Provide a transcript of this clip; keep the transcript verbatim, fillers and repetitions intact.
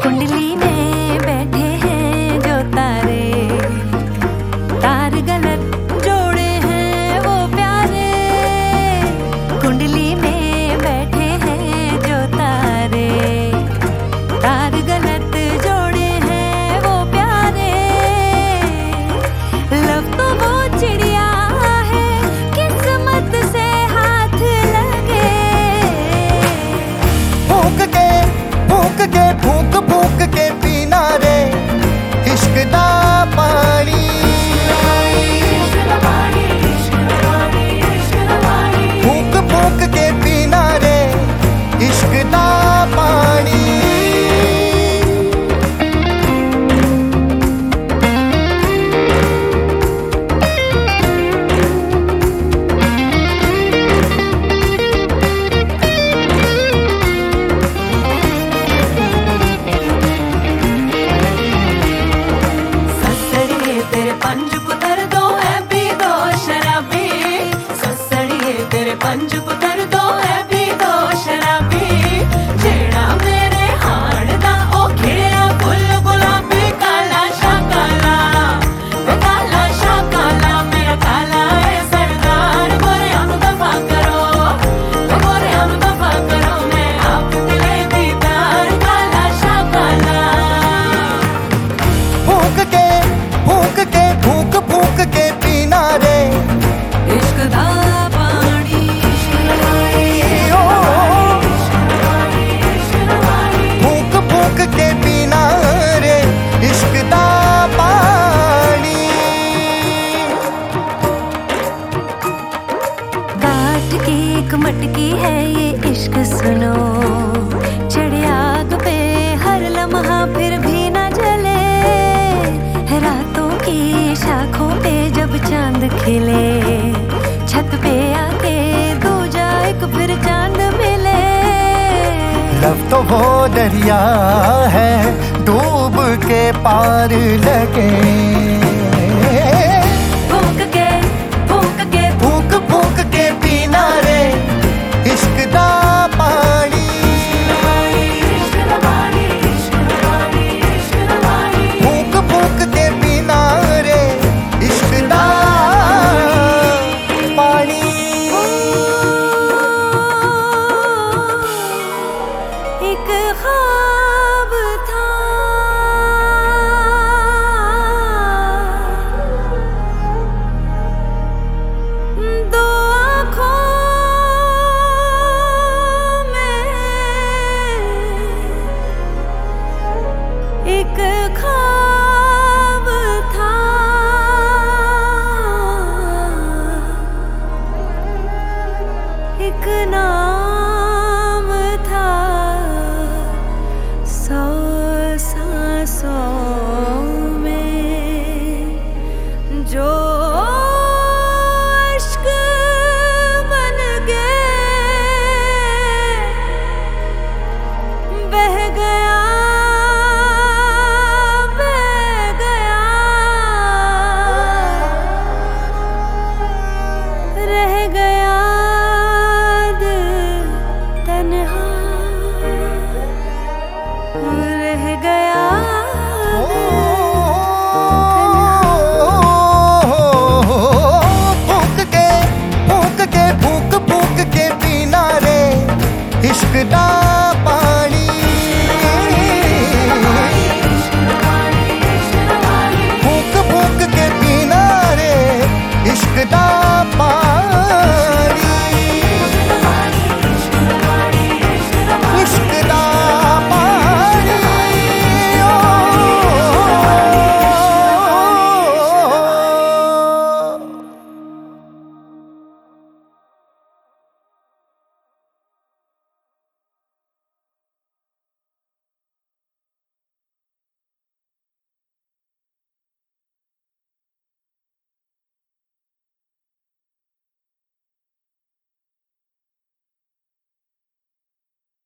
कुंडली में बैठे हैं जो तारे, तार गलत जोड़े हैं वो प्यारे। कुंडली में बैठे हैं जो तारे, तार गलत जोड़े हैं वो प्यारे। लव तो वो चिड़िया है किस्मत से हाथ लगे। भूख के भूख के भूख भूख के पीना रे इश्क दा पानी। भूख भूख के पीना रे इश्क दा पानी। तेरे पंज पुत्र दो है भी दो शराबी, ससड़िए तेरे पंज पुत्र दो है भी दो शराबी। जेड़ा मेरे हाड़ दा ओ खिड़िया फुल गुलाबी, काला शा काला वे काला शा काला मेरा काला है सरदार। गोरे हम दफा करो वे गोरे हम दफा करो, मैं आप दिले दीदार काला शा काला। भूख के भूख के भूख भूख के पीना रे इश्क दा पानी। भूख भूख के पीना रे इश्क दा पानी। काट की एक मटकी है ये इश्क सुनो, चढ़े आग पे हर लम्हा फिर भी ना जले। रातों की शाखों पे जब चांद खिले, छत पे आके दूजा एक फिर चांद मिले। लव तो वो दरिया है डूब के पार लगे। भूख के भूख के भूख भूख के पीना रे